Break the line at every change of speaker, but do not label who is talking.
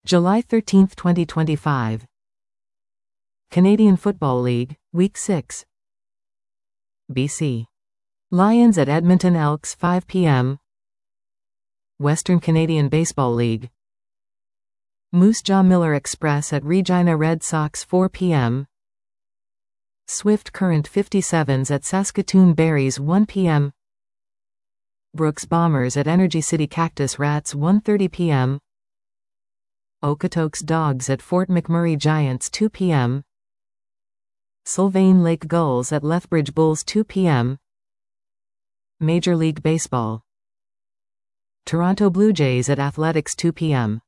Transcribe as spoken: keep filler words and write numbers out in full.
July thirteenth, twenty twenty-five. Canadian Football League, Week six. B C Lions at Edmonton Elks five p m Western Canadian Baseball League. Moose Jaw Miller Express at Regina Red Sox four p m Swift Current fifty-sevens at Saskatoon Berries one p m Brooks Bombers at Energy City Cactus Rats one thirty p m Okotoks Dogs at Fort McMurray Giants two p m Sylvain Lake Gulls at Lethbridge Bulls two p m Major League Baseball. Toronto Blue Jays at Athletics two p m